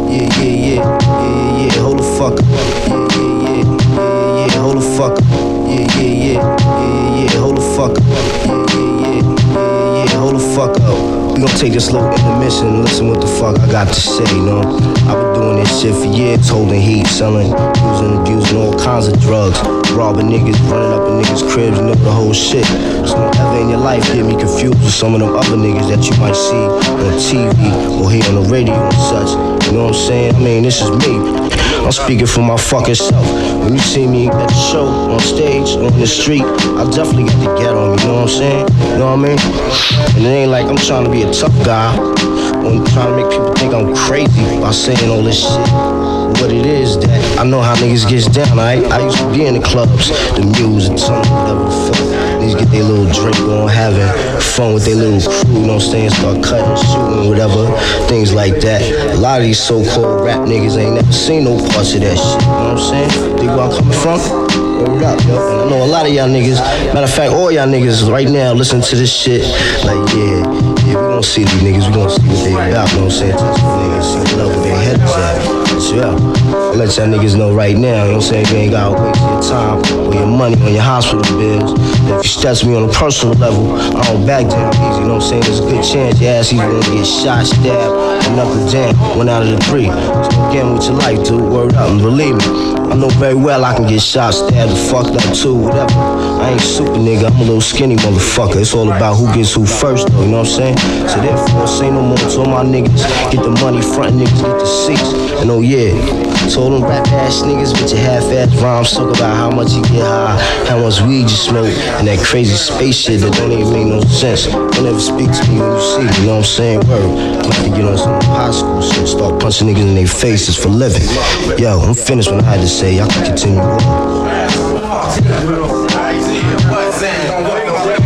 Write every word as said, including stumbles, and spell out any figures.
Yeah, yeah, yeah, yeah, yeah, hold the fuck up. Yeah, yeah, yeah, yeah, yeah, hold the fuck up. Yeah, yeah, yeah, yeah, yeah, hold the fuck up. Yeah, yeah, yeah, yeah, yeah, hold the fuck up. We gon' take this little intermission and listen what the fuck I got to say, you know? I've been doing this shit for years, holding heat, selling, using, abusing all kinds of drugs, robbing niggas, running up in niggas' cribs, you know the whole shit. So don't ever in your life get me confused with some of them other niggas that you might see on T V or hear on the radio and such. You know what I'm saying? I mean, this is me. I'm speaking for my fucking self. When you see me at the show, on stage, on the street, I definitely got the get on me, you know what I'm saying? You know what I mean? And it ain't like I'm trying to be a tough guy or trying to make people think I'm crazy by saying all this shit. What it is that I know how niggas gets down, alright? I used to be in the clubs, the Muse, the Tunnel, whatever the fuck. Niggas get their little drink on, having fun with their little crew, you know what I'm saying? Start cutting, shooting, whatever, things like that. A lot of these so-called rap niggas ain't never seen no parts of that shit, you know what I'm saying? Think where I'm coming from? Word up, yo. And I know a lot of y'all niggas, matter of fact, all y'all niggas right now listen to this shit, like, yeah, yeah, we gon' see these niggas, we gon' see what they about, you know what I'm saying? Touch the niggas, see what level their heads at. So, yeah, I'll let y'all niggas know right now, you know what I'm saying? You ain't gotta waste your time or your money on your hospital bills. And if you stress me on a personal level, I don't back down easy, you know what I'm saying? There's a good chance your ass either gonna get shot, stabbed, or knuckle down, one out of the three. So again, with your life, dude, word up, and believe me, I know very well I can get shot, stabbed, or fucked up too, whatever. I ain't super nigga, I'm a little skinny motherfucker. It's all about who gets who first though, you know what I'm saying? So therefore, say no more to all my niggas, get the money, front niggas, get the seats. And oh yeah, told them rap ass niggas with your half-ass rhymes, talk about how much you get high, how much weed you smoke, and that crazy space shit that don't even make no sense. Don't ever speak to me when you see me, you know what I'm saying? Word, I'm about to get on some high school shit, start punching niggas in their faces for living. Yo, I'm finished when I had to say, y'all can continue on.